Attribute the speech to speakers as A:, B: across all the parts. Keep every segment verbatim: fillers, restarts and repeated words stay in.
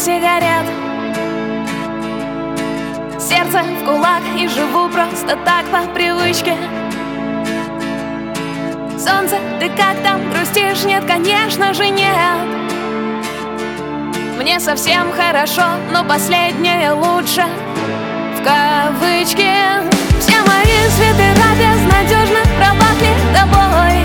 A: сигарет. Сердце в кулак и живу просто так по привычке. Солнце, ты как там, грустишь? Нет, конечно же нет. Мне совсем хорошо, но последнее лучше. В кавычки. Все мои свитера безнадежно пропахли тобой.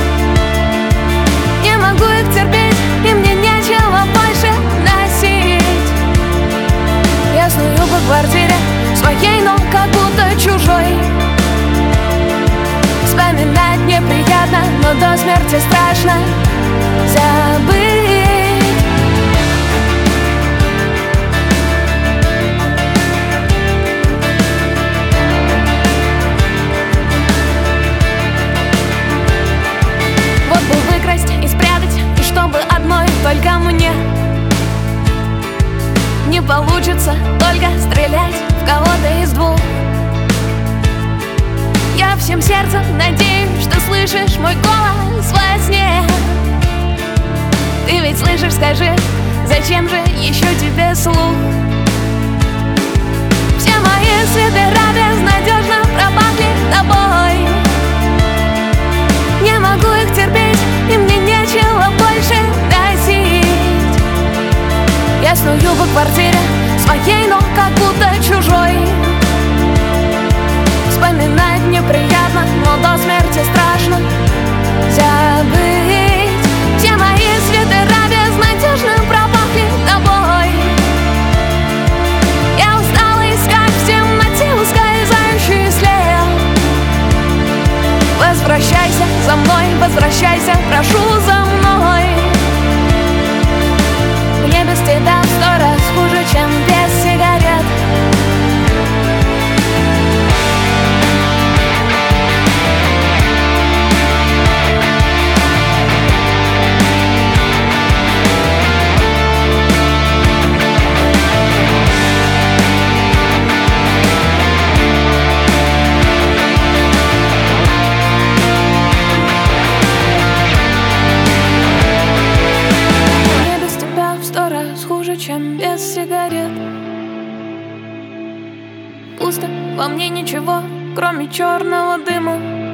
A: Не могу их терпеть, и мне нечего больше носить. Я сную по квартире своей, но как будто чужой. Вспоминать неприятно, но до смерти страшно забыть. Вот бы выкрасть и спрятать, и чтобы одной только мне. Не получится только стрелять в кого-то из двух. Я всем сердцем надеюсь, что слышишь мой голос во сне. Ты ведь слышишь, скажи, зачем же еще тебе слух? Все мои свитера безнадежно пропахли тобой. Не могу их терпеть, и мне нечего больше носить. Я сную по квартире своей, но как будто чужой. Вспоминать неприятно, но до смерти страшно забыть. Все мои свитера безнадежно пропахли тобой. Я устала искать в темноте ускользающий след. Возвращайся за мной, возвращайся, прошу за мной. Мне без тебя в сто раз хуже, чем без сигарет. Чем без сигарет. Пусто, во мне ничего, кроме черного дыма.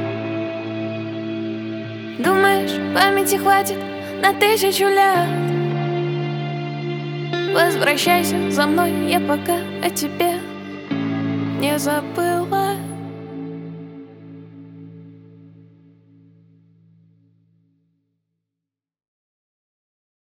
A: Думаешь, памяти хватит на тысячу лет? Возвращайся за мной, я пока о тебе не забыла.